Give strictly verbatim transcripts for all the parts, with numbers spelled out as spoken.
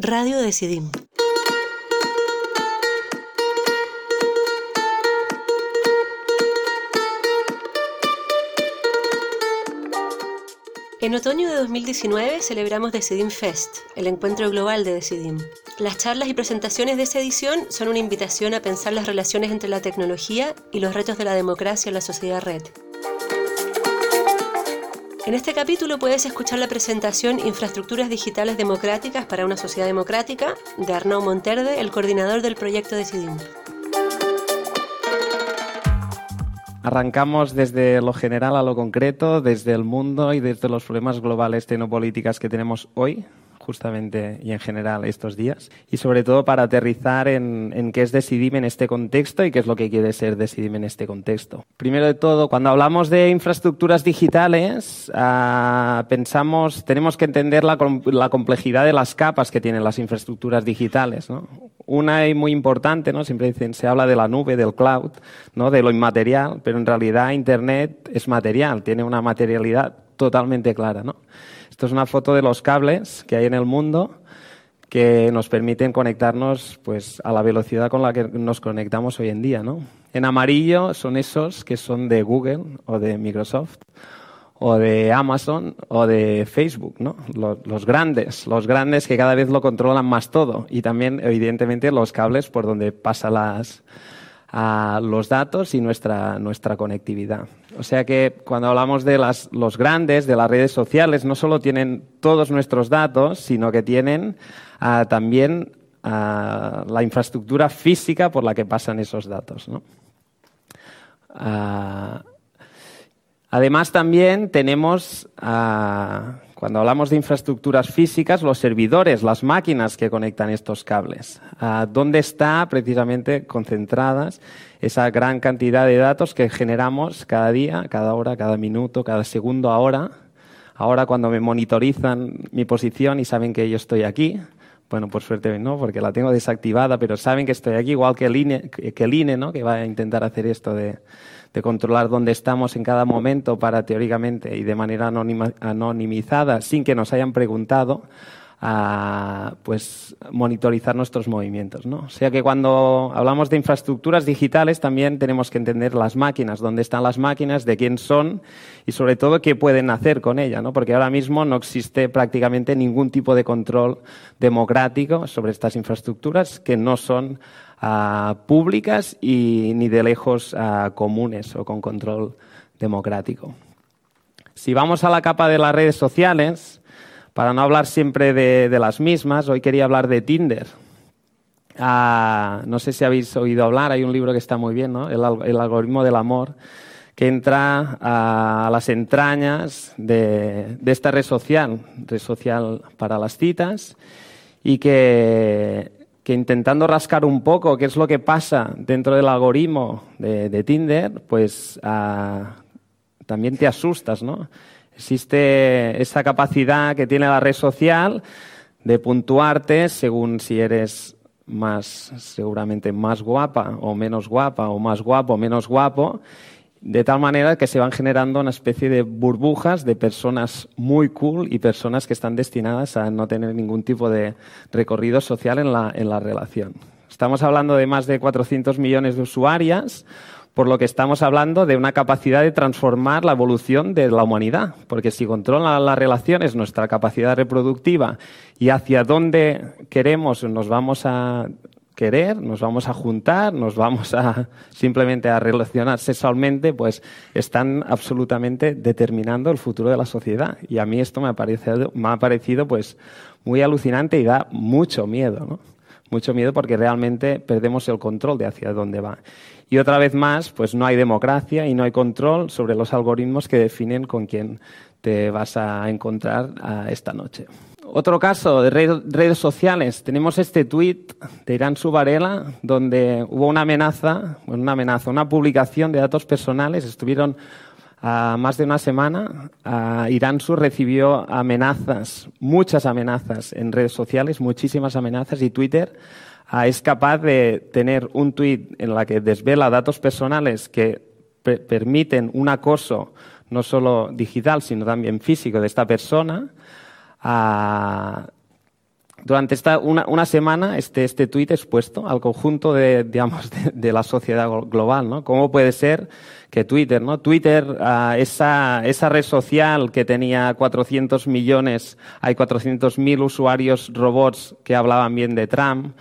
Radio Decidim. En otoño de dos mil diecinueve celebramos Decidim Fest, el encuentro global de Decidim. Las charlas y presentaciones de esa edición son una invitación a pensar las relaciones entre la tecnología y los retos de la democracia en la sociedad red. En este capítulo puedes escuchar la presentación Infraestructuras Digitales Democráticas para una Sociedad Democrática de Arnau Monterde, el coordinador del proyecto Decidim. Arrancamos desde lo general a lo concreto, desde el mundo y desde los problemas globales tecnopolíticas que tenemos hoy, justamente y en general estos días, y sobre todo para aterrizar en, en qué es Decidim en este contexto y qué es lo que quiere ser Decidim en este contexto. Primero de todo, cuando hablamos de infraestructuras digitales, uh, pensamos, tenemos que entender la, la complejidad de las capas que tienen las infraestructuras digitales, ¿no? Una y muy importante, ¿no? Siempre dicen, se habla de la nube, del cloud, ¿no? De lo inmaterial, pero en realidad Internet es material, tiene una materialidad totalmente clara, ¿no? Esto es una foto de los cables que hay en el mundo que nos permiten conectarnos, pues, a la velocidad con la que nos conectamos hoy en día, ¿no? En amarillo son esos que son de Google o de Microsoft o de Amazon o de Facebook, ¿no? Los, los grandes, los grandes que cada vez lo controlan más todo, y también, evidentemente, los cables por donde pasan las, a los datos y nuestra, nuestra conectividad. O sea que cuando hablamos de las, los grandes, de las redes sociales, no solo tienen todos nuestros datos, sino que tienen uh, también uh, la infraestructura física por la que pasan esos datos, ¿no? Uh, Además, también tenemos, uh, cuando hablamos de infraestructuras físicas, los servidores, las máquinas que conectan estos cables. Uh, ¿Dónde está precisamente concentradas esa gran cantidad de datos que generamos cada día, cada hora, cada minuto, cada segundo, ahora? Ahora, cuando me monitorizan mi posición y saben que yo estoy aquí, bueno, por suerte no, porque la tengo desactivada, pero saben que estoy aquí, igual que el I N E, que el I N E, ¿no? Que va a intentar hacer esto de... de controlar dónde estamos en cada momento para, teóricamente, y de manera anonima, anonimizada, sin que nos hayan preguntado, a, pues, monitorizar nuestros movimientos, ¿no? O sea que cuando hablamos de infraestructuras digitales también tenemos que entender las máquinas, dónde están las máquinas, de quién son y, sobre todo, qué pueden hacer con ellas, ¿no? Porque ahora mismo no existe prácticamente ningún tipo de control democrático sobre estas infraestructuras que no son Uh, públicas y ni de lejos uh, comunes o con control democrático. Si vamos a la capa de las redes sociales, para no hablar siempre de, de las mismas, hoy quería hablar de Tinder. Uh, no sé si habéis oído hablar, hay un libro que está muy bien, ¿no? El, el algoritmo del amor, que entra uh, a las entrañas de, de esta red social, red social para las citas, y que... que intentando rascar un poco qué es lo que pasa dentro del algoritmo de, de Tinder, pues uh, también te asustas, ¿no? Existe esa capacidad que tiene la red social de puntuarte según si eres más, seguramente más guapa o menos guapa, o más guapo o menos guapo, de tal manera que se van generando una especie de burbujas de personas muy cool y personas que están destinadas a no tener ningún tipo de recorrido social en la, en la relación. Estamos hablando de más de cuatrocientos millones de usuarias, por lo que estamos hablando de una capacidad de transformar la evolución de la humanidad, porque si controla las relaciones nuestra capacidad reproductiva y hacia dónde queremos nos vamos a querer, nos vamos a juntar, nos vamos a simplemente a relacionar sexualmente, pues están absolutamente determinando el futuro de la sociedad. Y a mí esto me ha parecido, me ha parecido pues muy alucinante y da mucho miedo, ¿no? Mucho miedo porque realmente perdemos el control de hacia dónde va. Y otra vez más, pues no hay democracia y no hay control sobre los algoritmos que definen con quién te vas a encontrar uh, esta noche. Otro caso de red, redes sociales. Tenemos este tuit de Iranzu Varela donde hubo una amenaza, bueno, una amenaza, una publicación de datos personales. Estuvieron uh, más de una semana. Uh, Iranzu recibió amenazas, muchas amenazas en redes sociales, muchísimas amenazas, y Twitter uh, es capaz de tener un tuit en la que desvela datos personales que pe- permiten un acoso no solo digital, sino también físico de esta persona. Uh, durante esta, una, una semana este, este tuit expuesto al conjunto de, digamos, de, de la sociedad global, ¿no? ¿Cómo puede ser que Twitter, ¿no? Twitter, uh, esa, esa red social que tenía cuatrocientos millones, hay cuatrocientos mil usuarios robots que hablaban bien de Trump,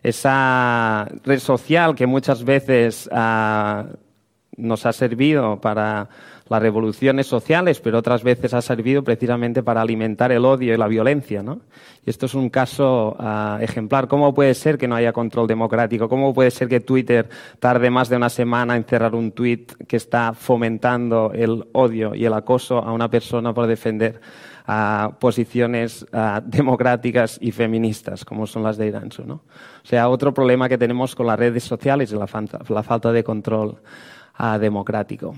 esa red social que muchas veces uh, nos ha servido para las revoluciones sociales, pero otras veces ha servido precisamente para alimentar el odio y la violencia, ¿no? Y esto es un caso uh, ejemplar. ¿Cómo puede ser que no haya control democrático? ¿Cómo puede ser que Twitter tarde más de una semana en cerrar un tuit que está fomentando el odio y el acoso a una persona por defender uh, posiciones uh, democráticas y feministas, como son las de Iranzu, ¿no? O sea, otro problema que tenemos con las redes sociales es la falta, la falta de control uh, democrático.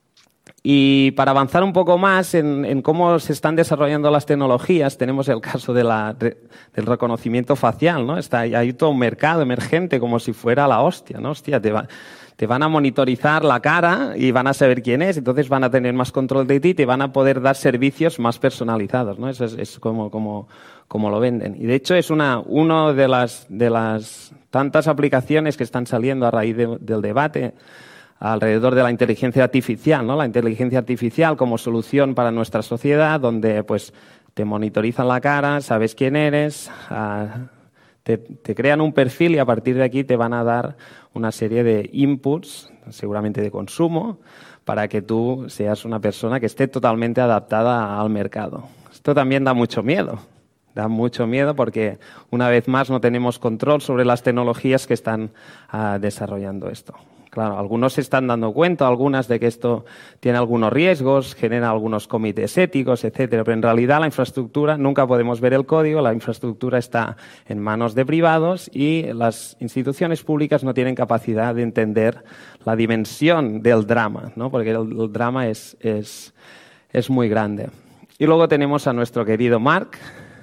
Y para avanzar un poco más en, en cómo se están desarrollando las tecnologías, tenemos el caso de la, de, del reconocimiento facial, ¿no? Está, hay todo un mercado emergente como si fuera la hostia, ¿no? Hostia, te, va, te van a monitorizar la cara y van a saber quién es, entonces van a tener más control de ti y te van a poder dar servicios más personalizados, ¿no? Eso es, es como, como, como lo venden. Y de hecho es una, una de las, de las tantas aplicaciones que están saliendo a raíz de, del debate alrededor de la inteligencia artificial, ¿no? La inteligencia artificial como solución para nuestra sociedad, donde pues te monitorizan la cara, sabes quién eres, uh, te, te crean un perfil y a partir de aquí te van a dar una serie de inputs, seguramente de consumo, para que tú seas una persona que esté totalmente adaptada al mercado. Esto también da mucho miedo. Da mucho miedo porque, una vez más, no tenemos control sobre las tecnologías que están uh, desarrollando esto. Claro, algunos se están dando cuenta, algunas, de que esto tiene algunos riesgos, genera algunos comités éticos, etcétera. Pero en realidad la infraestructura, nunca podemos ver el código, la infraestructura está en manos de privados y las instituciones públicas no tienen capacidad de entender la dimensión del drama, ¿no? Porque el, el drama es, es, es muy grande. Y luego tenemos a nuestro querido Mark,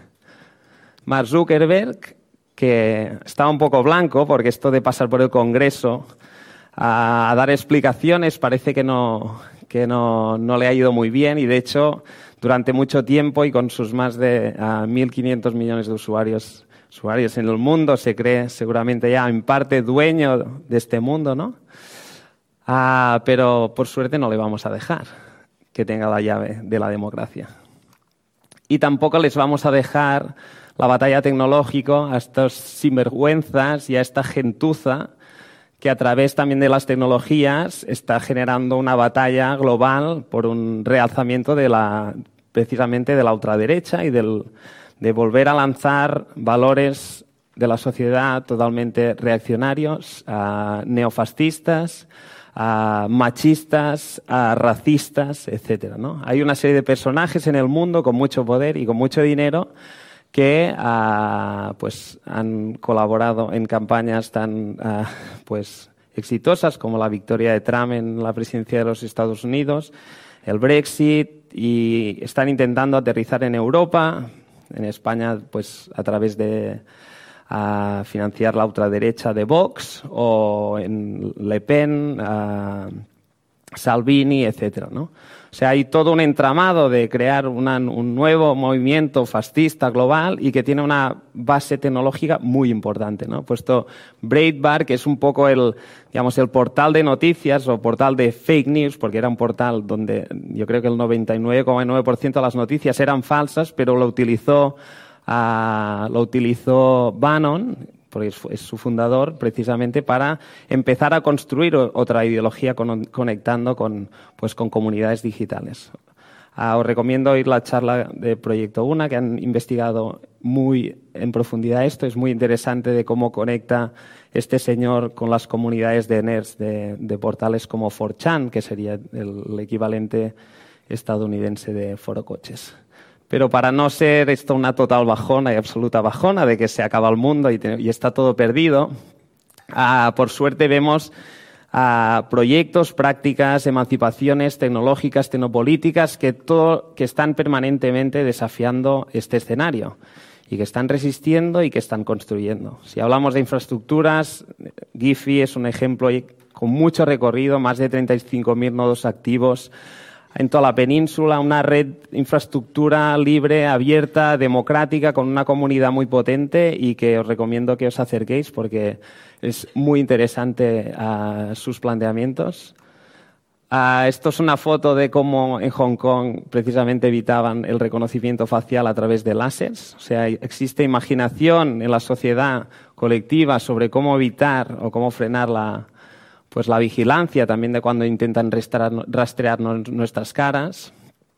Mark Zuckerberg, que está un poco blanco porque esto de pasar por el Congreso a dar explicaciones parece que no, que no, no le ha ido muy bien y, de hecho, durante mucho tiempo y con sus más de uh, mil quinientos millones de usuarios, usuarios en el mundo, se cree seguramente ya en parte dueño de este mundo, ¿no? Uh, pero, por suerte, no le vamos a dejar que tenga la llave de la democracia. Y tampoco les vamos a dejar la batalla tecnológica a estos sinvergüenzas y a esta gentuza que a través también de las tecnologías está generando una batalla global por un realzamiento de la, precisamente de la ultraderecha y del, de volver a lanzar valores de la sociedad totalmente reaccionarios, uh, neofascistas, uh, machistas, uh, racistas, etcétera, ¿no? Hay una serie de personajes en el mundo con mucho poder y con mucho dinero que uh, pues han colaborado en campañas tan uh, pues exitosas como la victoria de Trump en la presidencia de los Estados Unidos, el Brexit, y están intentando aterrizar en Europa, en España, pues a través de uh, financiar la ultraderecha de Vox, o en Le Pen, uh, Salvini, etcétera, ¿no? O sea, hay todo un entramado de crear una, un nuevo movimiento fascista global y que tiene una base tecnológica muy importante, ¿no? Puesto Breitbart, que es un poco el, digamos, el portal de noticias o portal de fake news, porque era un portal donde yo creo que el noventa y nueve coma nueve por ciento de las noticias eran falsas, pero lo utilizó, uh, lo utilizó Bannon, porque es su fundador, precisamente para empezar a construir otra ideología con, conectando con, pues, con comunidades digitales. Ah, os recomiendo oír la charla de Proyecto UNA, que han investigado muy en profundidad esto. Es muy interesante de cómo conecta este señor con las comunidades de nerds de, de portales como cuatro chan, que sería el, el equivalente estadounidense de Foro Coches. Pero para no ser esto una total bajona y absoluta bajona de que se acaba el mundo y, te, y está todo perdido, uh, por suerte vemos uh, proyectos, prácticas, emancipaciones tecnológicas, tecnopolíticas que, todo, que están permanentemente desafiando este escenario y que están resistiendo y que están construyendo. Si hablamos de infraestructuras, Giphy es un ejemplo con mucho recorrido, más de treinta y cinco mil nodos activos, en toda la península, una red de infraestructura libre, abierta, democrática, con una comunidad muy potente y que os recomiendo que os acerquéis porque es muy interesante uh, sus planteamientos. Uh, esto es una foto de cómo en Hong Kong precisamente evitaban el reconocimiento facial a través de láseres. O sea, existe imaginación en la sociedad colectiva sobre cómo evitar o cómo frenar la pues la vigilancia también de cuando intentan rastrear, rastrear nuestras caras.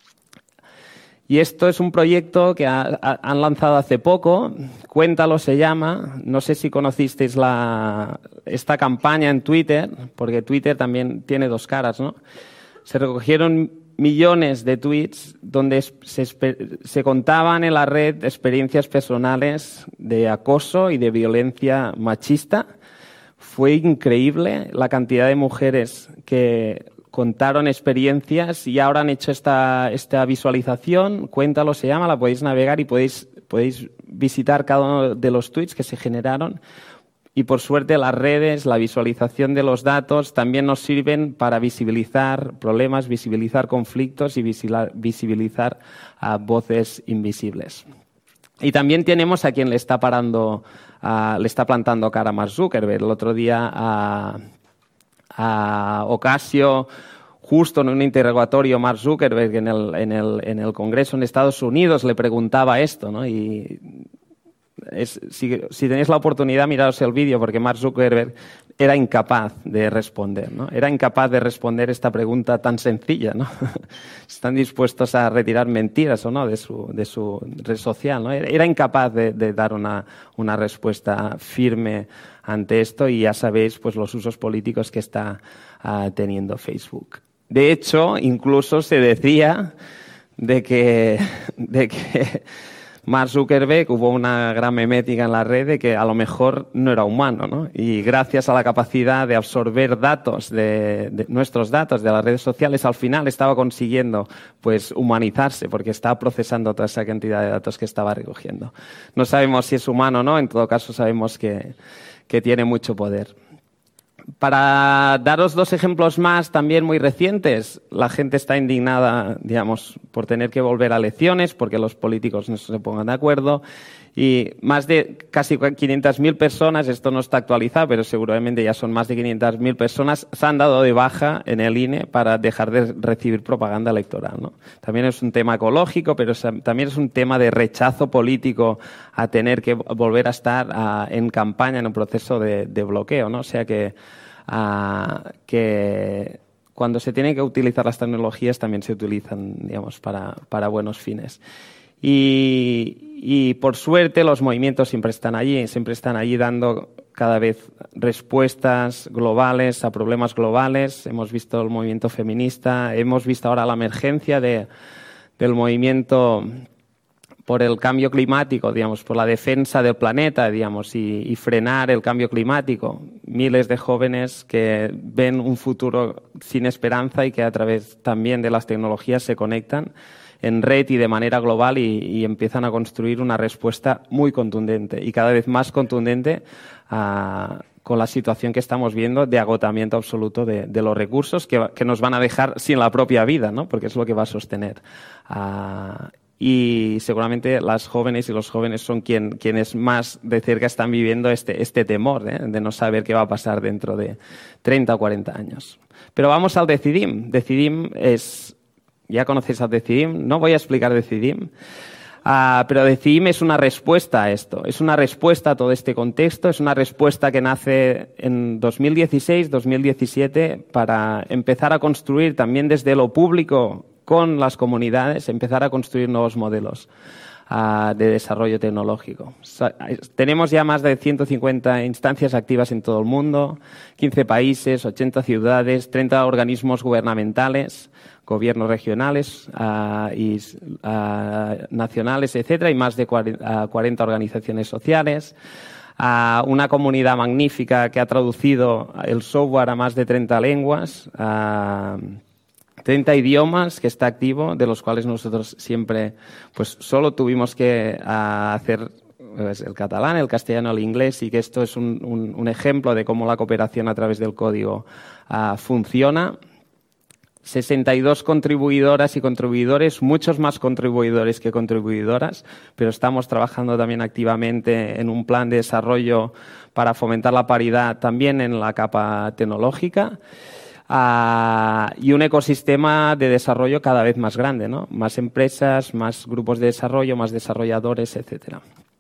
Y esto es un proyecto que ha, ha, han lanzado hace poco, Cuéntalo se llama. No sé si conocisteis la, esta campaña en Twitter, porque Twitter también tiene dos caras, ¿no? Se recogieron millones de tweets donde se, se contaban en la red experiencias personales de acoso y de violencia machista. Fue increíble la cantidad de mujeres que contaron experiencias y ahora han hecho esta, esta visualización. Cuéntalo se llama, la podéis navegar y podéis, podéis visitar cada uno de los tweets que se generaron. Y por suerte las redes, la visualización de los datos también nos sirven para visibilizar problemas, visibilizar conflictos y visibilizar uh, voces invisibles. Y también tenemos a quien le está parando, uh, le está plantando cara a Mark Zuckerberg. El otro día a, a Ocasio, justo en un interrogatorio, Mark Zuckerberg en el, en el, en el Congreso en Estados Unidos le preguntaba esto, ¿no? Y es, si, si tenéis la oportunidad, miraos el vídeo, porque Mark Zuckerberg era incapaz de responder, ¿no? Era incapaz de responder esta pregunta tan sencilla, ¿no? ¿Están dispuestos a retirar mentiras o no de su, de su red social, ¿no? Era incapaz de, de dar una, una respuesta firme ante esto y ya sabéis pues, los usos políticos que está uh, teniendo Facebook. De hecho, incluso se decía de que... De que Mark Zuckerberg, hubo una gran memética en la red de que a lo mejor no era humano, ¿no? Y gracias a la capacidad de absorber datos, de, de nuestros datos de las redes sociales, al final estaba consiguiendo pues humanizarse porque estaba procesando toda esa cantidad de datos que estaba recogiendo. No sabemos si es humano o no, en todo caso sabemos que, que tiene mucho poder. Para daros dos ejemplos más también muy recientes, la gente está indignada, digamos, por tener que volver a elecciones porque los políticos no se pongan de acuerdo y más de casi quinientas mil personas, esto no está actualizado, pero seguramente ya son más de quinientas mil personas, se han dado de baja en el I N E para dejar de recibir propaganda electoral, ¿no? También es un tema ecológico, pero también es un tema de rechazo político a tener que volver a estar a, en campaña en un proceso de, de bloqueo, ¿no? O sea que, a, que cuando se tienen que utilizar las tecnologías también se utilizan, digamos, para, para buenos fines. Y, y por suerte los movimientos siempre están allí, siempre están allí dando cada vez respuestas globales a problemas globales. Hemos visto el movimiento feminista, hemos visto ahora la emergencia de, del movimiento por el cambio climático, digamos, por la defensa del planeta, digamos, y, y frenar el cambio climático. Miles de jóvenes que ven un futuro sin esperanza y que a través también de las tecnologías se conectan en red y de manera global y, y empiezan a construir una respuesta muy contundente y cada vez más contundente uh, con la situación que estamos viendo de agotamiento absoluto de, de los recursos que, que nos van a dejar sin la propia vida, ¿no? Porque es lo que va a sostener. Uh, y seguramente las jóvenes y los jóvenes son quien, quienes más de cerca están viviendo este, este temor, ¿eh? De no saber qué va a pasar dentro de treinta o cuarenta años. Pero vamos al Decidim. Decidim es... Ya conocéis a Decidim, no voy a explicar Decidim, uh, pero Decidim es una respuesta a esto, es una respuesta a todo este contexto, es una respuesta que nace en dos mil dieciséis, dos mil diecisiete para empezar a construir también desde lo público con las comunidades, empezar a construir nuevos modelos uh, de desarrollo tecnológico. So, tenemos ya más de ciento cincuenta instancias activas en todo el mundo, quince países, ochenta ciudades, treinta organismos gubernamentales, gobiernos regionales uh, y uh, nacionales, etcétera, y más de cuarenta organizaciones sociales. Uh, una comunidad magnífica que ha traducido el software a más de treinta lenguas, uh, treinta idiomas que está activo, de los cuales nosotros siempre pues solo tuvimos que uh, hacer pues, el catalán, el castellano, el inglés, y que esto es un, un, un ejemplo de cómo la cooperación a través del código uh, funciona. sesenta y dos contribuidoras y contribuidores, muchos más contribuidores que contribuidoras, pero estamos trabajando también activamente en un plan de desarrollo para fomentar la paridad también en la capa tecnológica. Uh, y un ecosistema de desarrollo cada vez más grande, ¿no? Más empresas, más grupos de desarrollo, más desarrolladores, etcétera.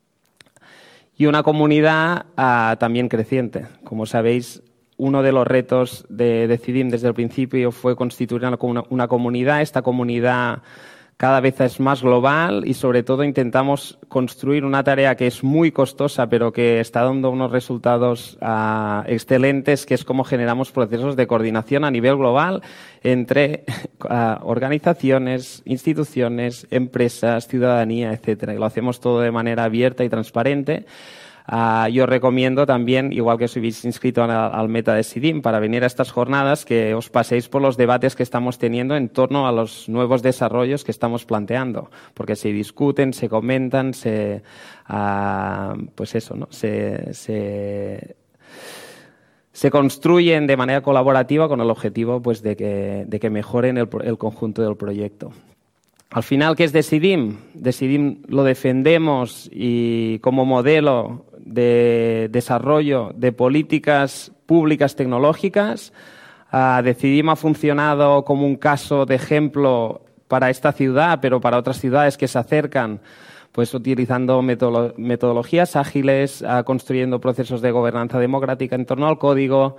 Y una comunidad uh, también creciente. Como sabéis, uno de los retos de Decidim desde el principio fue constituir una, una comunidad. Esta comunidad cada vez es más global y, sobre todo, intentamos construir una tarea que es muy costosa, pero que está dando unos resultados uh, excelentes, que es cómo generamos procesos de coordinación a nivel global entre uh, organizaciones, instituciones, empresas, ciudadanía, etcétera. Y lo hacemos todo de manera abierta y transparente. Uh, yo recomiendo también, igual que os habéis inscrito al, al Meta Decidim, para venir a estas jornadas, que os paséis por los debates que estamos teniendo en torno a los nuevos desarrollos que estamos planteando, porque se discuten, se comentan, se, uh, pues eso, ¿no? Se, se, se construyen de manera colaborativa con el objetivo, pues, de que, de que mejoren el, el conjunto del proyecto. Al final, ¿qué es Decidim? Decidim lo defendemos y como modelo de desarrollo de políticas públicas tecnológicas. Uh, Decidim ha funcionado como un caso de ejemplo para esta ciudad, pero para otras ciudades que se acercan, pues utilizando metodolo- metodologías ágiles, uh, construyendo procesos de gobernanza democrática en torno al código,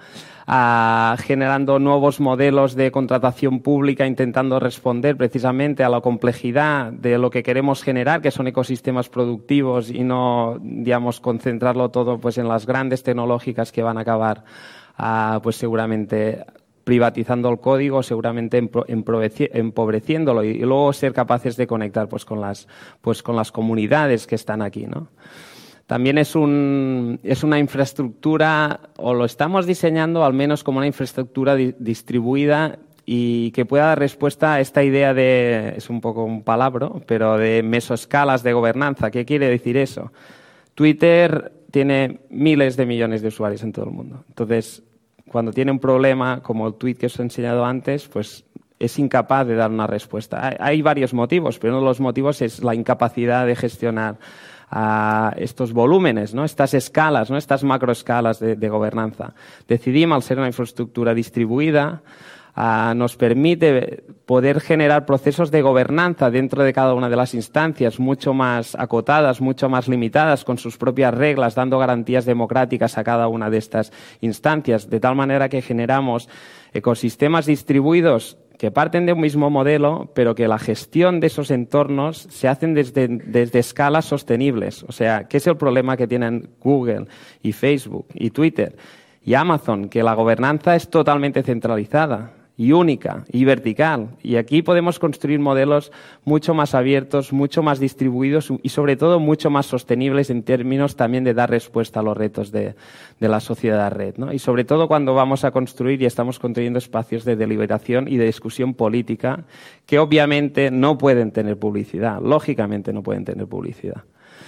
uh, generando nuevos modelos de contratación pública, intentando responder precisamente a la complejidad de lo que queremos generar, que son ecosistemas productivos, y no, digamos, concentrarlo todo, pues, en las grandes tecnológicas que van a acabar, uh, pues seguramente privatizando el código, seguramente empobreciéndolo, y luego ser capaces de conectar, pues, con las, pues, con las comunidades que están aquí, ¿no? También es, un, es una infraestructura, o lo estamos diseñando al menos como una infraestructura di- distribuida y que pueda dar respuesta a esta idea de, es un poco un palabro, pero de mesoescalas de gobernanza. ¿Qué quiere decir eso? Twitter tiene miles de millones de usuarios en todo el mundo. Entonces, cuando tiene un problema, como el tweet que os he enseñado antes, pues es incapaz de dar una respuesta. Hay, hay varios motivos, pero uno de los motivos es la incapacidad de gestionar uh, estos volúmenes, ¿no? Estas escalas, ¿no? Estas macroescalas de, de gobernanza. Decidim, al ser una infraestructura distribuida, Uh, nos permite poder generar procesos de gobernanza dentro de cada una de las instancias mucho más acotadas, mucho más limitadas, con sus propias reglas, dando garantías democráticas a cada una de estas instancias, de tal manera que generamos ecosistemas distribuidos que parten de un mismo modelo, pero que la gestión de esos entornos se hacen desde, desde escalas sostenibles. O sea, ¿qué es el problema que tienen Google y Facebook y Twitter y Amazon? Que la gobernanza es totalmente centralizada y única y vertical. Y aquí podemos construir modelos mucho más abiertos, mucho más distribuidos y, sobre todo, mucho más sostenibles en términos también de dar respuesta a los retos de, de la sociedad red, ¿no? Y sobre todo cuando vamos a construir y estamos construyendo espacios de deliberación y de discusión política que obviamente no pueden tener publicidad, lógicamente no pueden tener publicidad.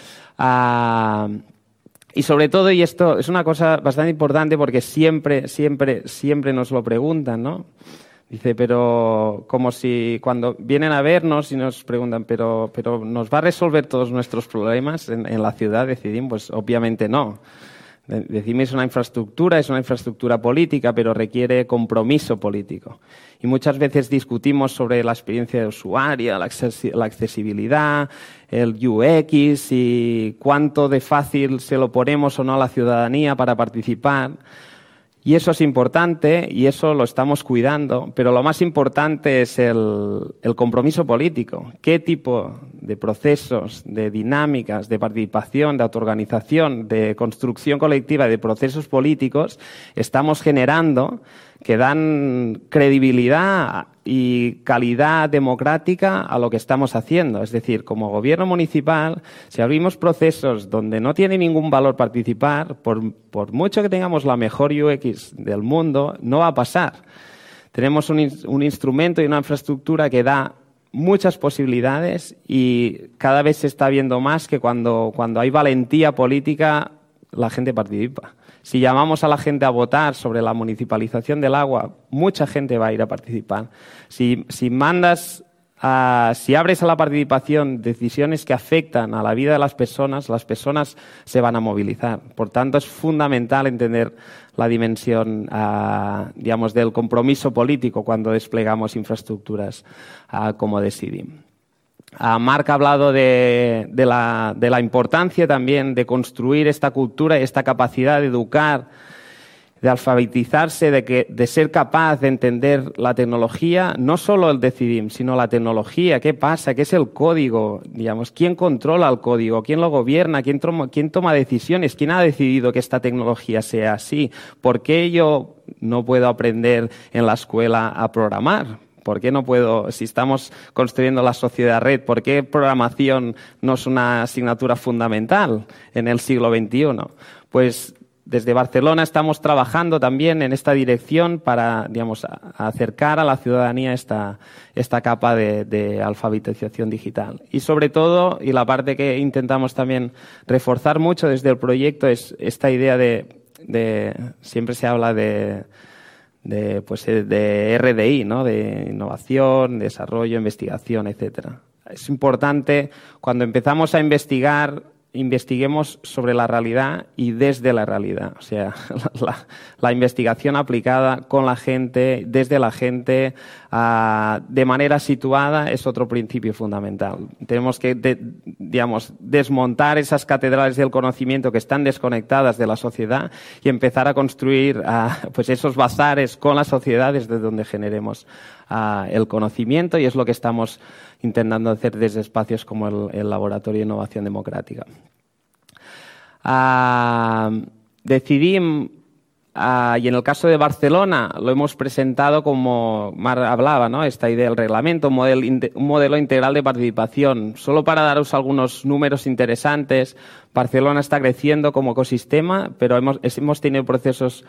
Ah... Y sobre todo, y esto es una cosa bastante importante porque siempre, siempre, siempre nos lo preguntan, ¿no? Dice, pero como si cuando vienen a vernos y nos preguntan, pero, pero ¿nos va a resolver todos nuestros problemas en, en la ciudad? Decidim, pues obviamente no. Decidim es una infraestructura, es una infraestructura política, pero requiere compromiso político. Y muchas veces discutimos sobre la experiencia de usuario, la, acces- la accesibilidad, el U X y cuánto de fácil se lo ponemos o no a la ciudadanía para participar. Y eso es importante y eso lo estamos cuidando, pero lo más importante es el, el compromiso político. ¿Qué tipo de procesos, de dinámicas, de participación, de autoorganización, de construcción colectiva, de procesos políticos estamos generando que dan credibilidad y calidad democrática a lo que estamos haciendo? Es decir, como gobierno municipal, si abrimos procesos donde no tiene ningún valor participar, por, por mucho que tengamos la mejor U X del mundo, no va a pasar. Tenemos un, un instrumento y una infraestructura que da muchas posibilidades y cada vez se está viendo más que cuando, cuando hay valentía política, la gente participa. Si llamamos a la gente a votar sobre la municipalización del agua, mucha gente va a ir a participar. Si, si mandas, a, si abres a la participación decisiones que afectan a la vida de las personas, las personas se van a movilizar. Por tanto, es fundamental entender la dimensión, uh, digamos, del compromiso político cuando desplegamos infraestructuras uh, como Decidim. Uh, Marc ha hablado de, de, la, de la importancia también de construir esta cultura y esta capacidad de educar, de alfabetizarse, de, que, de ser capaz de entender la tecnología, no solo el Decidim, sino la tecnología, qué pasa, qué es el código, digamos, quién controla el código, quién lo gobierna, quién toma, quién toma decisiones, quién ha decidido que esta tecnología sea así, por qué yo no puedo aprender en la escuela a programar. ¿Por qué no puedo, si estamos construyendo la sociedad red, por qué programación no es una asignatura fundamental en el siglo veintiuno? Pues desde Barcelona estamos trabajando también en esta dirección para, digamos, acercar a la ciudadanía esta, esta capa de, de alfabetización digital. Y sobre todo, y la parte que intentamos también reforzar mucho desde el proyecto es esta idea de, de siempre se habla de de, pues, de R D I, ¿no? De innovación, desarrollo, investigación, etcétera. Es importante, cuando empezamos a investigar, investiguemos sobre la realidad y desde la realidad. O sea, la, la investigación aplicada con la gente, desde la gente, uh, de manera situada, es otro principio fundamental. Tenemos que, de, digamos, desmontar esas catedrales del conocimiento que están desconectadas de la sociedad y empezar a construir uh, pues esos bazares con la sociedad desde donde generemos uh, el conocimiento, y es lo que estamos intentando hacer desde espacios como el, el Laboratorio de Innovación Democrática. Uh, Decidim, uh, y en el caso de Barcelona, lo hemos presentado como Mar hablaba, ¿no? Esta idea del reglamento, un modelo, un modelo integral de participación. Solo para daros algunos números interesantes, Barcelona está creciendo como ecosistema, pero hemos, hemos tenido procesos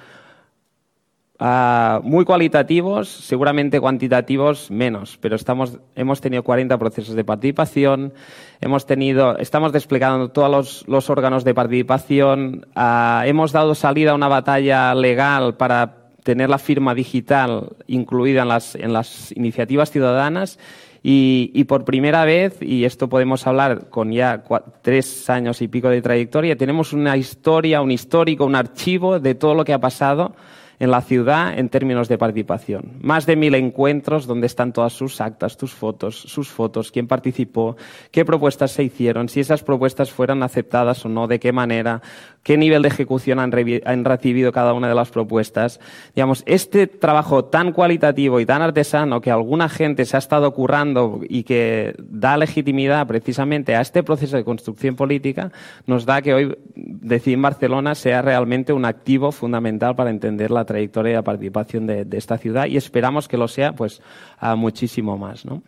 Uh, muy cualitativos, seguramente cuantitativos menos, pero estamos, hemos tenido cuarenta procesos de participación, hemos tenido, estamos desplegando todos los, los órganos de participación, uh, hemos dado salida a una batalla legal para tener la firma digital incluida en las, en las iniciativas ciudadanas. Y, y por primera vez, y esto podemos hablar con ya cuatro, tres años y pico de trayectoria, tenemos una historia, un histórico, un archivo de todo lo que ha pasado en la ciudad en términos de participación. Más de mil encuentros donde están todas sus actas, tus fotos, sus fotos, quién participó, qué propuestas se hicieron, si esas propuestas fueran aceptadas o no, de qué manera, qué nivel de ejecución han, han recibido cada una de las propuestas. Digamos, este trabajo tan cualitativo y tan artesano que alguna gente se ha estado currando y que da legitimidad precisamente a este proceso de construcción política, nos da que hoy Decidim Barcelona sea realmente un activo fundamental para entender la trayectoria y la participación de, de esta ciudad, y esperamos que lo sea pues uh, muchísimo más, ¿no?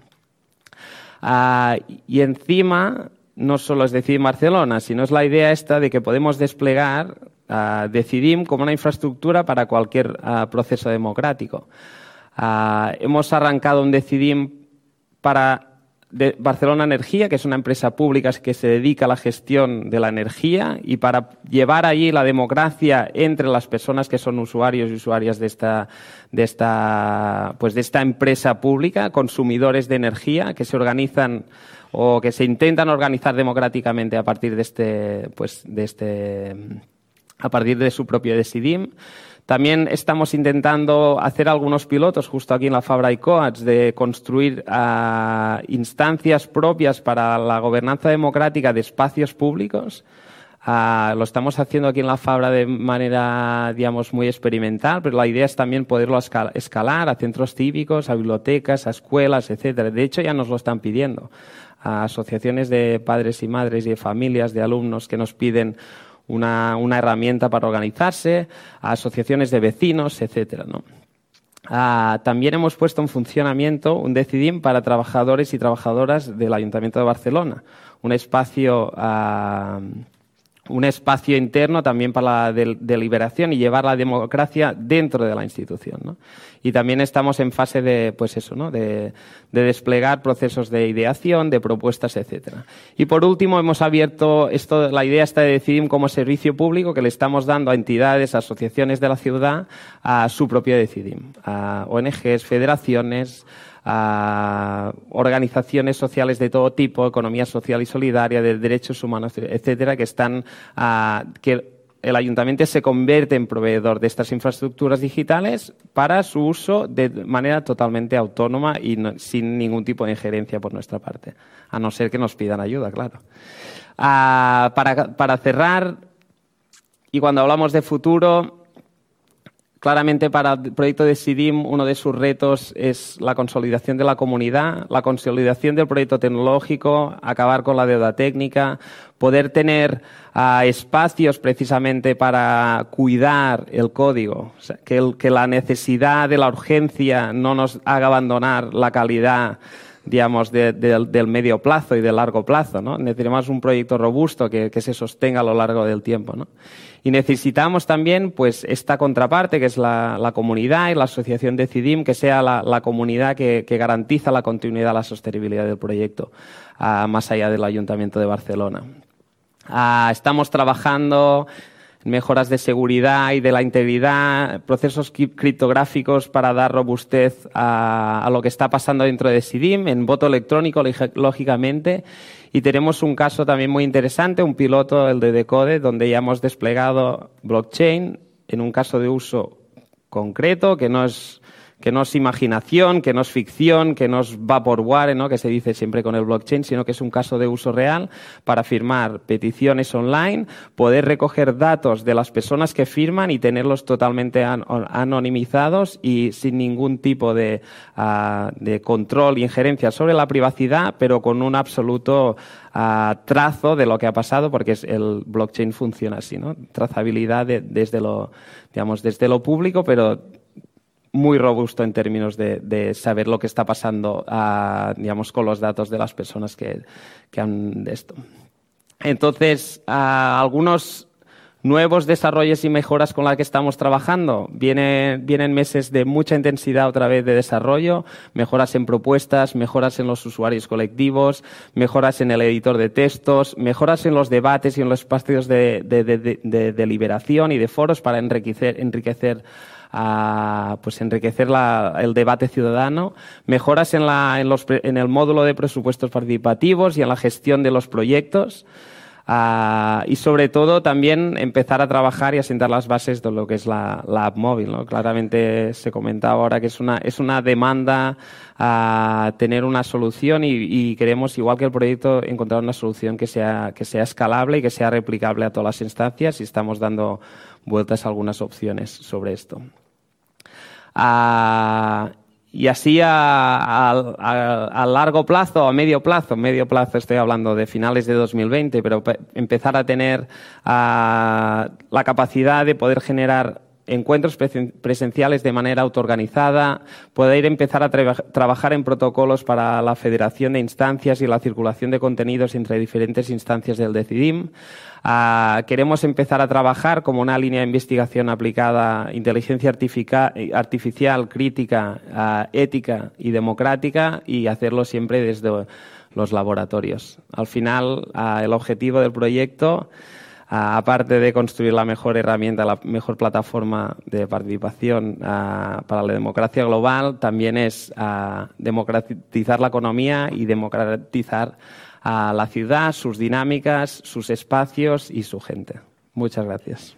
Uh, y encima, no solo es Decidim Barcelona, sino es la idea esta de que podemos desplegar uh, Decidim como una infraestructura para cualquier uh, proceso democrático. Uh, hemos arrancado un Decidim para de Barcelona Energía, que es una empresa pública que se dedica a la gestión de la energía, y para llevar allí la democracia entre las personas que son usuarios y usuarias de esta, de esta, pues de esta empresa pública, consumidores de energía, que se organizan o que se intentan organizar democráticamente a partir de este, pues de este, a partir de su propio Decidim. También estamos intentando hacer algunos pilotos justo aquí en la Fabra y Coats de construir uh, instancias propias para la gobernanza democrática de espacios públicos. Uh, lo estamos haciendo aquí en la Fabra de manera, digamos, muy experimental, pero la idea es también poderlo escalar a centros cívicos, a bibliotecas, a escuelas, etcétera. De hecho, ya nos lo están pidiendo. A asociaciones de padres y madres y de familias, de alumnos que nos piden Una, una herramienta para organizarse, a asociaciones de vecinos, etcétera, ¿no? Ah, también hemos puesto en funcionamiento un Decidim para trabajadores y trabajadoras del Ayuntamiento de Barcelona, un espacio, ah, un espacio interno también para la deliberación y llevar la democracia dentro de la institución, ¿no? Y también estamos en fase de, pues eso, ¿no? de, de desplegar procesos de ideación, de propuestas, etcétera. Y por último, hemos abierto esto, la idea está de Decidim como servicio público que le estamos dando a entidades, asociaciones de la ciudad, a su propio Decidim, a O N Ges, federaciones, a organizaciones sociales de todo tipo, economía social y solidaria, de derechos humanos, etcétera, que están a, que el ayuntamiento se convierte en proveedor de estas infraestructuras digitales para su uso de manera totalmente autónoma y no, sin ningún tipo de injerencia por nuestra parte, a no ser que nos pidan ayuda, claro. Ah, para, para cerrar, y cuando hablamos de futuro, claramente para el proyecto de Decidim uno de sus retos es la consolidación de la comunidad, la consolidación del proyecto tecnológico, acabar con la deuda técnica, poder tener uh, espacios precisamente para cuidar el código, o sea, que, el, que la necesidad de la urgencia no nos haga abandonar la calidad, digamos, de, de, del medio plazo y del largo plazo, ¿no? Necesitamos un proyecto robusto que, que se sostenga a lo largo del tiempo, ¿no? Y necesitamos también, pues, esta contraparte, que es la, la comunidad y la asociación Decidim, que sea la, la comunidad que, que garantiza la continuidad, la sostenibilidad del proyecto, uh, más allá del Ayuntamiento de Barcelona. Uh, estamos trabajando en mejoras de seguridad y de la integridad, procesos criptográficos para dar robustez a, a lo que está pasando dentro de Decidim, en voto electrónico, lógicamente. Y tenemos un caso también muy interesante, un piloto, el de Decode, donde ya hemos desplegado blockchain en un caso de uso concreto, que no es, que no es imaginación, que no es ficción, que no es vaporware, ¿no? Que se dice siempre con el blockchain, sino que es un caso de uso real para firmar peticiones online, poder recoger datos de las personas que firman y tenerlos totalmente an anonimizados y sin ningún tipo de, uh, de control e injerencia sobre la privacidad, pero con un absoluto uh, trazo de lo que ha pasado, porque es, el blockchain funciona así, ¿no? Trazabilidad de, desde lo, digamos, desde lo público, pero muy robusto en términos de, de saber lo que está pasando, uh, digamos, con los datos de las personas que, que han de esto. Entonces, uh, algunos nuevos desarrollos y mejoras con las que estamos trabajando. Viene, vienen meses de mucha intensidad otra vez de desarrollo, mejoras en propuestas, mejoras en los usuarios colectivos, mejoras en el editor de textos, mejoras en los debates y en los espacios de, de, de, de, de deliberación y de foros para enriquecer, enriquecer a pues enriquecer la, el debate ciudadano, mejoras en, la, en, los, en el módulo de presupuestos participativos y en la gestión de los proyectos uh, y sobre todo también empezar a trabajar y a sentar las bases de lo que es la, la app móvil, ¿no? Claramente se comentaba ahora que es una, es una demanda a tener una solución y, y queremos, igual que el proyecto, encontrar una solución que sea, que sea escalable y que sea replicable a todas las instancias y estamos dando vueltas a algunas opciones sobre esto. Uh, y así a, a, a, a largo plazo, a medio plazo, medio plazo estoy hablando de finales de dos mil veinte, pero empezar a tener uh, la capacidad de poder generar encuentros presenciales de manera autoorganizada, poder empezar a tra trabajar en protocolos para la federación de instancias y la circulación de contenidos entre diferentes instancias del Decidim. Uh, queremos empezar a trabajar como una línea de investigación aplicada, inteligencia artificial, crítica, uh, ética y democrática, y hacerlo siempre desde los laboratorios. Al final, uh, el objetivo del proyecto, Uh, aparte de construir la mejor herramienta, la mejor plataforma de participación uh, para la democracia global, también es uh, democratizar la economía y democratizar uh, la ciudad, sus dinámicas, sus espacios y su gente. Muchas gracias.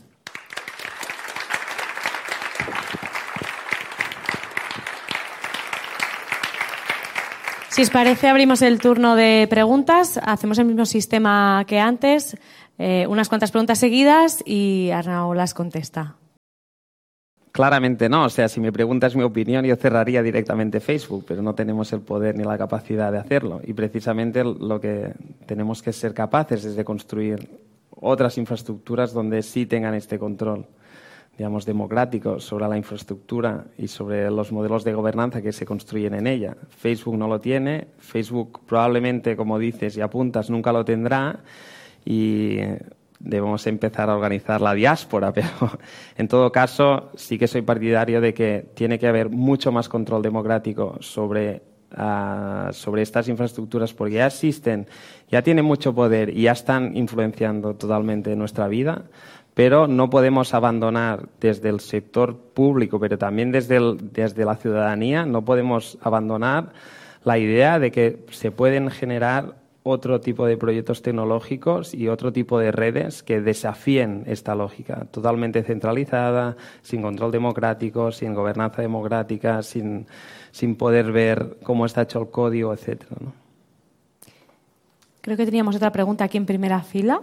Si os parece, abrimos el turno de preguntas. Hacemos el mismo sistema que antes. Eh, unas cuantas preguntas seguidas y Arnau las contesta. Claramente no. O sea, si me preguntas mi opinión, yo cerraría directamente Facebook, pero no tenemos el poder ni la capacidad de hacerlo. Y precisamente lo que tenemos que ser capaces es de construir otras infraestructuras donde sí tengan este control, digamos, democrático sobre la infraestructura y sobre los modelos de gobernanza que se construyen en ella. Facebook no lo tiene. Facebook probablemente, como dices y apuntas, nunca lo tendrá. Y debemos empezar a organizar la diáspora, pero en todo caso sí que soy partidario de que tiene que haber mucho más control democrático sobre, uh, sobre estas infraestructuras, porque ya existen, ya tienen mucho poder y ya están influenciando totalmente nuestra vida, pero no podemos abandonar desde el sector público, pero también desde, el, desde la ciudadanía, no podemos abandonar la idea de que se pueden generar otro tipo de proyectos tecnológicos y otro tipo de redes que desafíen esta lógica totalmente centralizada, sin control democrático, sin gobernanza democrática, sin, sin poder ver cómo está hecho el código, etcétera, ¿no? Creo que teníamos otra pregunta aquí en primera fila.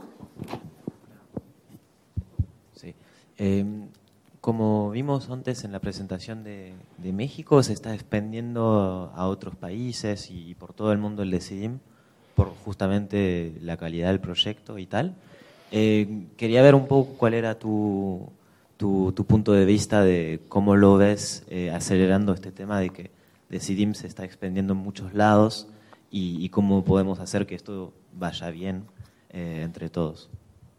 Sí. Eh, como vimos antes en la presentación de, de México, se está expandiendo a otros países y por todo el mundo el Decidim, por justamente la calidad del proyecto y tal. Eh, quería ver un poco cuál era tu, tu, tu punto de vista de cómo lo ves eh, acelerando este tema de que Decidim se está expandiendo en muchos lados y, y cómo podemos hacer que esto vaya bien eh, entre todos.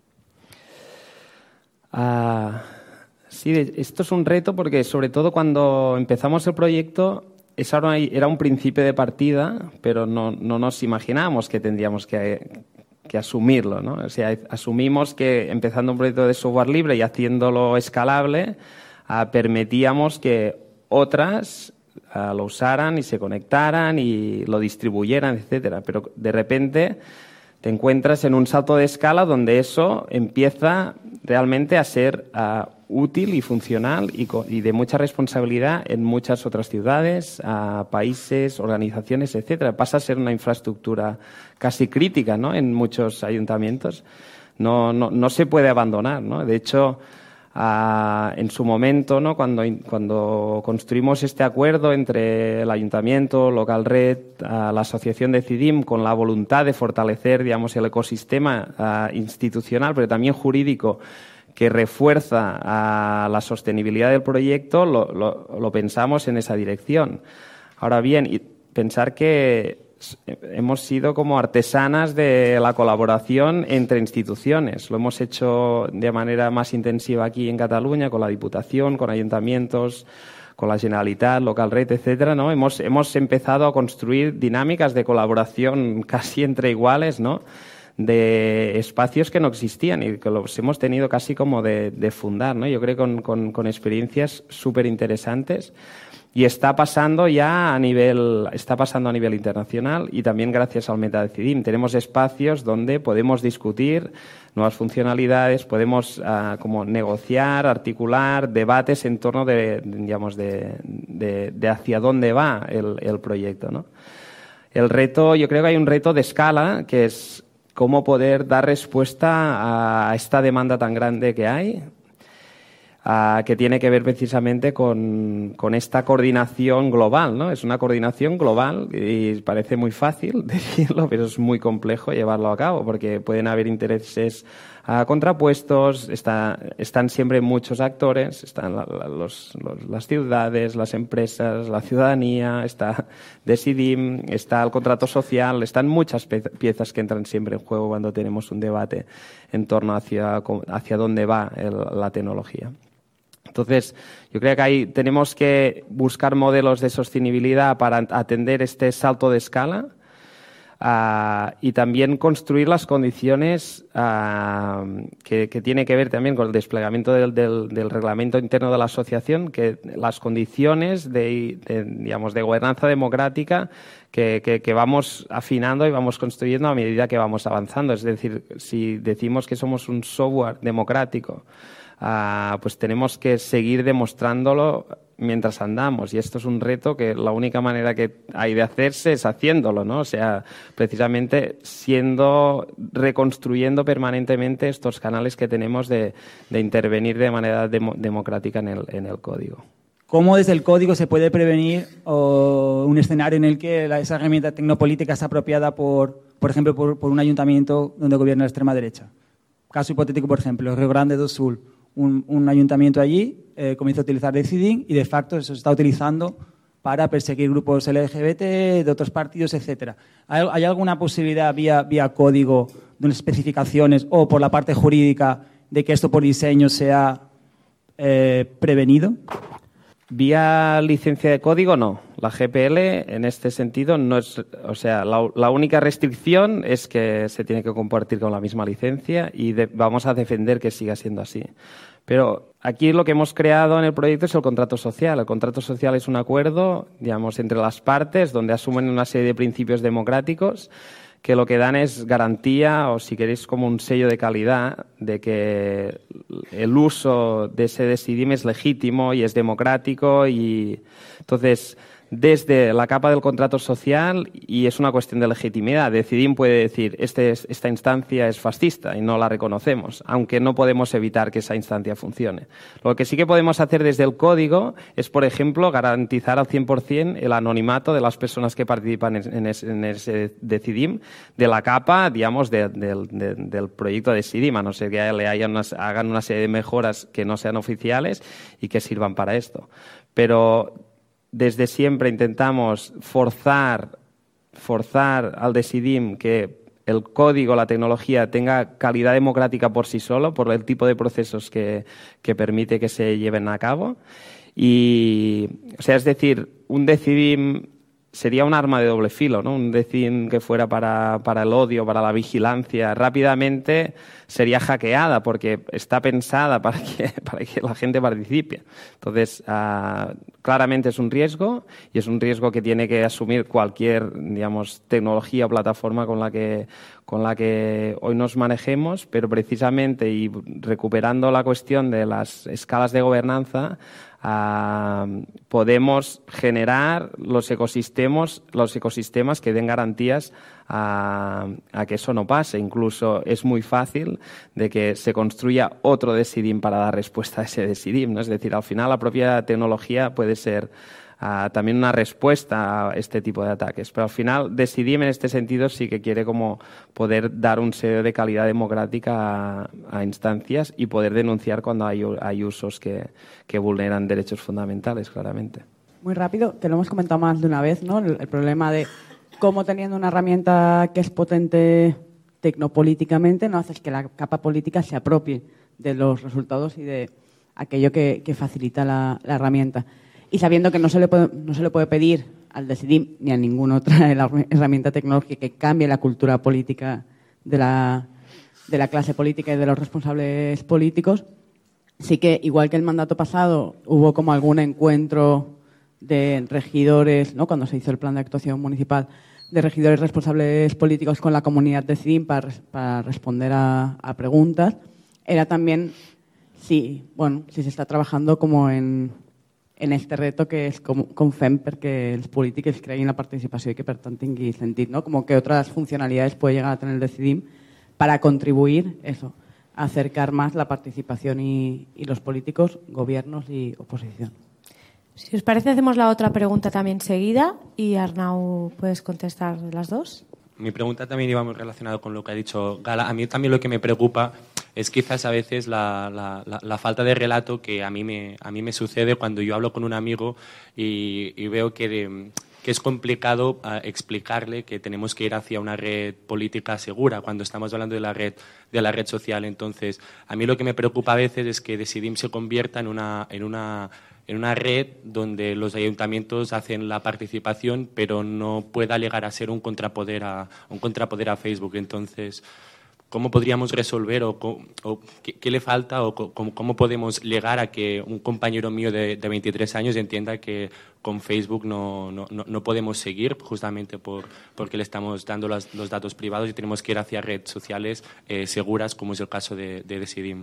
Uh, sí, esto es un reto porque sobre todo cuando empezamos el proyecto esa era un principio de partida, pero no, no nos imaginábamos que tendríamos que, que asumirlo, ¿no? O sea, asumimos que empezando un proyecto de software libre y haciéndolo escalable, uh, permitíamos que otras uh, lo usaran y se conectaran y lo distribuyeran, etcétera. Pero de repente te encuentras en un salto de escala donde eso empieza realmente a ser uh, útil y funcional y, y de mucha responsabilidad en muchas otras ciudades, uh, países, organizaciones, etcétera. Pasa a ser una infraestructura casi crítica, ¿no? En muchos ayuntamientos. No, no, no se puede abandonar, ¿no? De hecho, uh, en su momento, ¿no? Cuando, cuando construimos este acuerdo entre el Ayuntamiento, Local Red, uh, la Asociación Decidim, con la voluntad de fortalecer, digamos, el ecosistema uh, institucional, pero también jurídico, que refuerza a la sostenibilidad del proyecto, lo, lo, lo pensamos en esa dirección. Ahora bien, y pensar que hemos sido como artesanas de la colaboración entre instituciones. Lo hemos hecho de manera más intensiva aquí en Cataluña, con la Diputación, con ayuntamientos, con la Generalitat, Local Red, etcétera, ¿no? Hemos, hemos empezado a construir dinámicas de colaboración casi entre iguales, ¿no? De espacios que no existían y que los hemos tenido casi como de, de fundar, ¿no? Yo creo que con, con, con experiencias súper interesantes y está pasando ya a nivel, está pasando a nivel internacional y también gracias al MetaDecidim. Tenemos espacios donde podemos discutir nuevas funcionalidades, podemos uh, como negociar, articular debates en torno de, digamos, de, de, de hacia dónde va el, el proyecto, ¿no? El reto, yo creo que hay un reto de escala que es cómo poder dar respuesta a esta demanda tan grande que hay, uh, que tiene que ver precisamente con, con esta coordinación global, ¿no? Es una coordinación global y parece muy fácil decirlo, pero es muy complejo llevarlo a cabo porque pueden haber intereses uh, contrapuestos, está, están siempre muchos actores, están la, la, los, los, las ciudades, las empresas, la ciudadanía, está Decidim, está el contrato social, están muchas piezas que entran siempre en juego cuando tenemos un debate en torno hacia, hacia dónde va el, la tecnología. Entonces, yo creo que ahí tenemos que buscar modelos de sostenibilidad para atender este salto de escala uh, y también construir las condiciones uh, que, que tiene que ver también con el desplegamiento del, del, del reglamento interno de la asociación, que las condiciones de, de, digamos, de gobernanza democrática que, que, que vamos afinando y vamos construyendo a medida que vamos avanzando. Es decir, si decimos que somos un software democrático, Uh, pues tenemos que seguir demostrándolo mientras andamos y esto es un reto que la única manera que hay de hacerse es haciéndolo, ¿no? O sea, precisamente siendo, reconstruyendo permanentemente estos canales que tenemos de, de intervenir de manera demo, democrática en el, en el código. ¿Cómo desde el código se puede prevenir o, un escenario en el que la, esa herramienta tecnopolítica es apropiada por, por ejemplo, por, por un ayuntamiento donde gobierna la extrema derecha? Caso hipotético, por ejemplo, Río Grande do Sul. Un, un ayuntamiento allí eh, comienza a utilizar Decidim y de facto eso se está utilizando para perseguir grupos L G B T de otros partidos, etcétera. ¿Hay, ¿Hay alguna posibilidad vía, vía código de unas especificaciones o por la parte jurídica de que esto por diseño sea eh, prevenido? Vía licencia de código, no. La G P L, en este sentido, no es... O sea, la, la única restricción es que se tiene que compartir con la misma licencia y de, vamos a defender que siga siendo así. Pero aquí lo que hemos creado en el proyecto es el contrato social. El contrato social es un acuerdo, digamos, entre las partes donde asumen una serie de principios democráticos que lo que dan es garantía, o si queréis como un sello de calidad, de que el uso de ese Decidim es legítimo y es democrático. Y entonces, desde la capa del contrato social, y es una cuestión de legitimidad, Decidim puede decir este es, esta instancia es fascista y no la reconocemos, aunque no podemos evitar que esa instancia funcione. Lo que sí que podemos hacer desde el código es, por ejemplo, garantizar al cien por cien el anonimato de las personas que participan en ese, en ese Decidim, de la capa, digamos, de, de, de, del proyecto Decidim, a no ser que le hayan unas, hagan una serie de mejoras que no sean oficiales y que sirvan para esto. Pero desde siempre intentamos forzar, forzar al Decidim que el código, la tecnología, tenga calidad democrática por sí solo, por el tipo de procesos que, que permite que se lleven a cabo. Y, o sea, es decir, un Decidim sería un arma de doble filo, ¿no? Un Decidim que fuera para, para el odio, para la vigilancia, rápidamente sería hackeada porque está pensada para que, para que la gente participe. Entonces, uh, claramente es un riesgo y es un riesgo que tiene que asumir cualquier, digamos, tecnología o plataforma con la que, con la que hoy nos manejemos, pero precisamente, y recuperando la cuestión de las escalas de gobernanza, Uh, podemos generar los ecosistemas, los ecosistemas que den garantías a, a que eso no pase. Incluso es muy fácil de que se construya otro Decidim para dar respuesta a ese Decidim, ¿no? Es decir, al final la propia tecnología puede ser Uh, también una respuesta a este tipo de ataques. Pero al final Decidim en este sentido sí que quiere como poder dar un sello de calidad democrática a, a instancias y poder denunciar cuando hay, hay usos que, que vulneran derechos fundamentales, claramente. Muy rápido, que lo hemos comentado más de una vez, ¿no? El, el problema de cómo teniendo una herramienta que es potente tecnopolíticamente no haces que la capa política se apropie de los resultados y de aquello que, que facilita la, la herramienta. Y sabiendo que no se le puede, no se le puede pedir al Decidim ni a ninguna otra herramienta tecnológica que cambie la cultura política de la, de la clase política y de los responsables políticos, sí que, igual que el mandato pasado, hubo como algún encuentro de regidores, ¿no? Cuando se hizo el plan de actuación municipal, de regidores responsables políticos con la comunidad Decidim para, para responder a, a preguntas. Era también, sí, bueno, si se está trabajando como en... en este reto que és com, com fem perquè els polítics creguin la participació i que per tant tingui sentit, ¿no? Como que otras funcionalidades puede llegar a tener el Decidim para contribuir eso, a acercar más la participación y, y los políticos, gobiernos y oposición. Si os parece, hacemos la otra pregunta también seguida y Arnau, ¿puedes contestar las dos? Mi pregunta también iba muy relacionada con lo que ha dicho Gala. A mí también lo que me preocupa es quizás a veces la, la, la, la falta de relato que a mí, me, a mí me sucede cuando yo hablo con un amigo y, y veo que, de, que es complicado uh, explicarle que tenemos que ir hacia una red política segura cuando estamos hablando de la red, de la red social. Entonces, a mí lo que me preocupa a veces es que Decidim se convierta en una... En una en una red donde los ayuntamientos hacen la participación, pero no pueda llegar a ser un contrapoder a, un contrapoder a Facebook. Entonces, ¿cómo podríamos resolver o, o qué, qué le falta o cómo, cómo podemos llegar a que un compañero mío de, de veintitrés años entienda que con Facebook no, no, no podemos seguir justamente por, porque le estamos dando los, los datos privados y tenemos que ir hacia redes sociales eh, seguras, como es el caso de, de Decidim?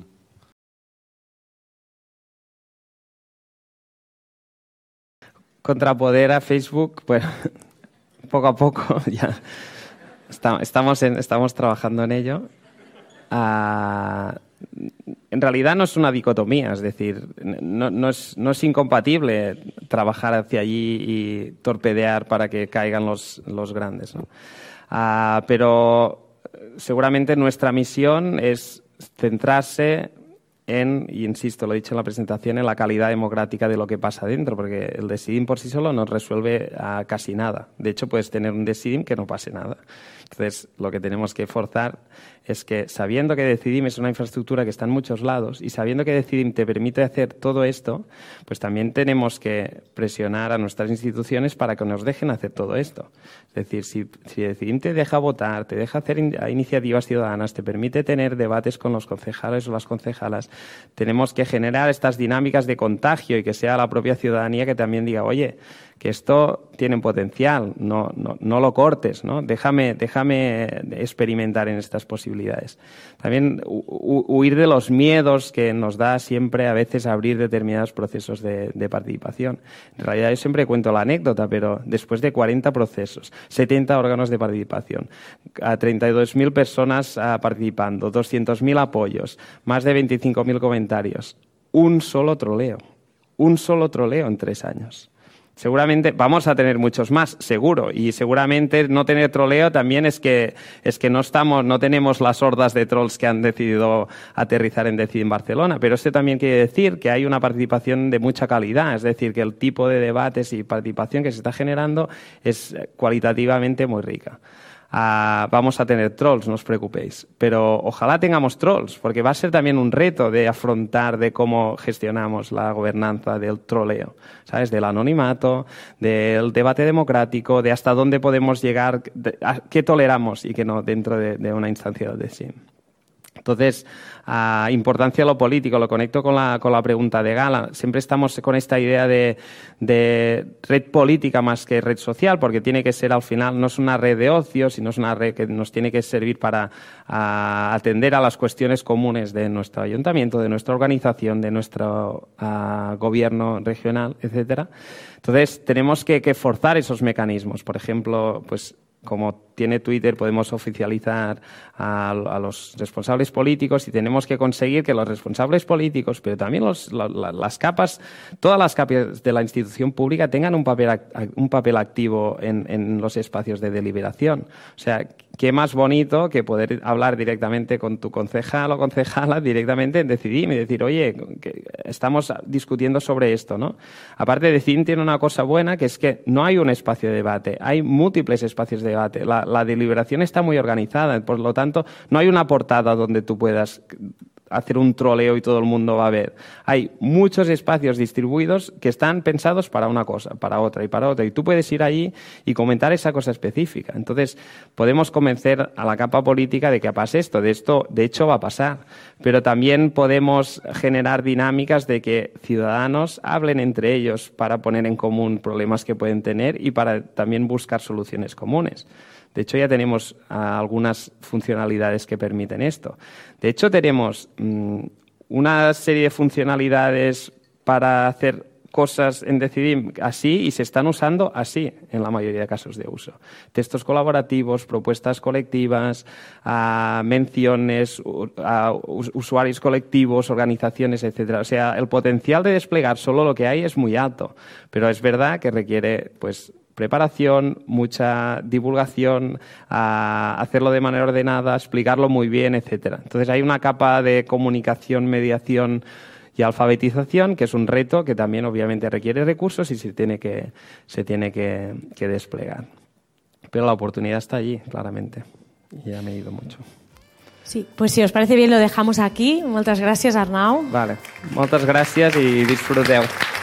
Contrapoder a Facebook, bueno, poco a poco ya estamos, en, estamos trabajando en ello. Uh, en realidad no es una dicotomía, es decir, no, no, es, no es incompatible trabajar hacia allí y torpedear para que caigan los, los grandes, ¿no? Uh, pero seguramente nuestra misión es centrarse en, y insisto, lo he dicho en la presentación, en la calidad democrática de lo que pasa dentro, porque el decidim por sí solo no resuelve a casi nada. De hecho, puedes tener un decidim que no pase nada. Entonces, lo que tenemos que forzar es que, sabiendo que Decidim es una infraestructura que está en muchos lados y sabiendo que Decidim te permite hacer todo esto, pues también tenemos que presionar a nuestras instituciones para que nos dejen hacer todo esto. Es decir, si, si Decidim te deja votar, te deja hacer in, iniciativas ciudadanas, te permite tener debates con los concejales o las concejalas, tenemos que generar estas dinámicas de contagio y que sea la propia ciudadanía que también diga, oye, que esto tiene potencial, no, no, no lo cortes, ¿no? Déjame, déjame experimentar en estas posibilidades. También hu huir de los miedos que nos da siempre a veces abrir determinados procesos de, de participación. En realidad yo siempre cuento la anécdota, pero después de cuarenta procesos, setenta órganos de participación, a treinta y dos mil personas uh, participando, doscientos mil apoyos, más de veinticinco mil comentarios, un solo troleo, un solo troleo en tres años. Seguramente vamos a tener muchos más, seguro, y seguramente no tener troleo también es que es que no estamos, no tenemos las hordas de trolls que han decidido aterrizar en Decidim Barcelona, pero esto también quiere decir que hay una participación de mucha calidad, es decir, que el tipo de debates y participación que se está generando es cualitativamente muy rica. Uh, vamos a tener trolls, no os preocupéis, pero ojalá tengamos trolls, porque va a ser también un reto de afrontar de cómo gestionamos la gobernanza del troleo, ¿sabes? Del anonimato, del debate democrático, de hasta dónde podemos llegar, de, a, qué toleramos y qué no dentro de, de una instancia de sí. Entonces, uh, importancia de lo político, lo conecto con la, con la pregunta de Gala. Siempre estamos con esta idea de, de red política más que red social, porque tiene que ser al final, no es una red de ocio, sino es una red que nos tiene que servir para uh, atender a las cuestiones comunes de nuestro ayuntamiento, de nuestra organización, de nuestro uh, gobierno regional, etcétera. Entonces, tenemos que, que forzar esos mecanismos. Por ejemplo, pues como tiene Twitter, podemos oficializar a, a los responsables políticos y tenemos que conseguir que los responsables políticos, pero también los, la, la, las capas, todas las capas de la institución pública tengan un papel, un papel activo en, en los espacios de deliberación. O sea, qué más bonito que poder hablar directamente con tu concejal o concejala directamente en Decidim y decir, oye, que estamos discutiendo sobre esto, ¿no? Aparte, Decidim tiene una cosa buena, que es que no hay un espacio de debate, hay múltiples espacios de debate. La, la deliberación está muy organizada, por lo tanto, no hay una portada donde tú puedas hacer un troleo y todo el mundo va a ver. Hay muchos espacios distribuidos que están pensados para una cosa, para otra y para otra. Y tú puedes ir allí y comentar esa cosa específica. Entonces, podemos convencer a la capa política de que pase esto. De esto, de hecho, va a pasar. Pero también podemos generar dinámicas de que ciudadanos hablen entre ellos para poner en común problemas que pueden tener y para también buscar soluciones comunes. De hecho, ya tenemos uh, algunas funcionalidades que permiten esto. De hecho, tenemos mmm, una serie de funcionalidades para hacer cosas en Decidim así y se están usando así en la mayoría de casos de uso. Textos colaborativos, propuestas colectivas, uh, menciones, uh, usuarios colectivos, organizaciones, etcétera. O sea, el potencial de desplegar solo lo que hay es muy alto, pero es verdad que requiere, pues, preparación, mucha divulgación, a hacerlo de manera ordenada, explicarlo muy bien, etcétera. Entonces hay una capa de comunicación, mediación y alfabetización que es un reto que también obviamente requiere recursos y se tiene que, se tiene que, que desplegar. Pero la oportunidad está allí, claramente. Y ya me he ido mucho. Sí, pues si os parece bien lo dejamos aquí. Moltes gràcies, Arnau. Vale. Moltes gràcies i disfruteu.